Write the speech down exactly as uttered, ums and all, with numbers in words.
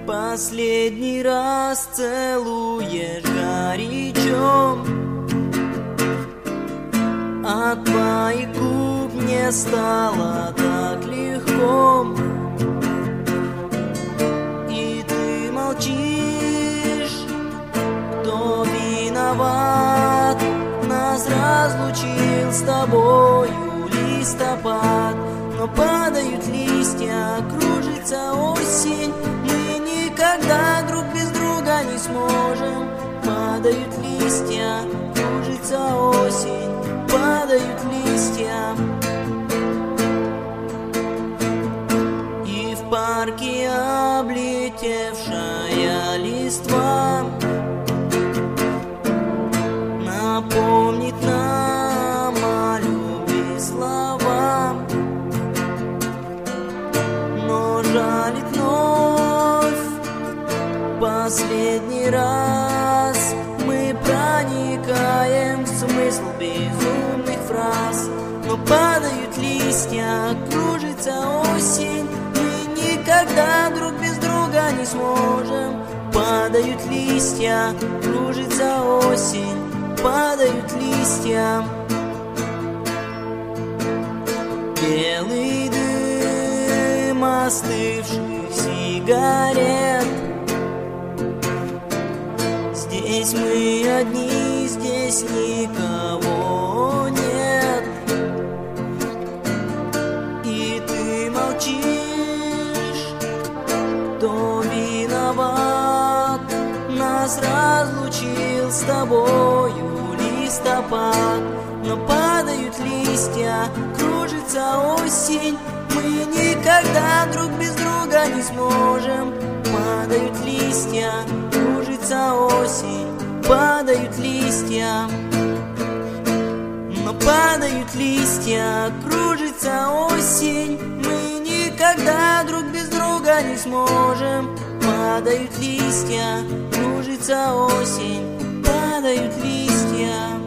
Последний раз целуешь горячо, от твоих губ мне стало так легко. И ты молчишь, кто виноват? Нас разлучил с тобою листопад. Но падают листья, кружится осень, мы никогда друг без друга не сможем. Падают листья, кружится осень, падают листья. И в парке облетевшая листва напомнит нам о любви слова, но жалит вновь. Последний раз мы проникаем в смысл безумных фраз. Но падают листья, кружится осень, мы никогда друг без друга не сможем. Падают листья, кружится осень, падают листья. Белый дым остывших сигарет. Здесь мы одни, здесь никого нет. И ты молчишь, кто виноват? Нас разлучил с тобою листопад. Но падают листья, кружится осень, мы никогда друг без друга не сможем. Падают листья, кружится осень, падают листья. Но падают листья, кружится осень, мы никогда друг без друга не сможем. Падают листья, кружится осень, падают листья.